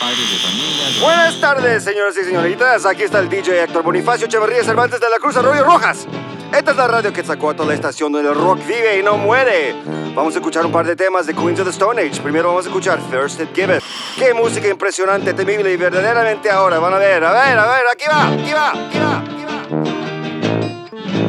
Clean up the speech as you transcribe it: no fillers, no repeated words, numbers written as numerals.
Buenas tardes, señoras y señoritas. Aquí está el DJ Héctor Bonifacio Echeverría Cervantes de la Cruz Arroyo Rojas. Esta es la radio que sacó a toda la estación donde el rock vive y no muere. Vamos a escuchar un par de temas de Queens of the Stone Age. Primero vamos a escuchar First It Give It. Qué música impresionante, temible y verdaderamente ahora. Van a ver, aquí va.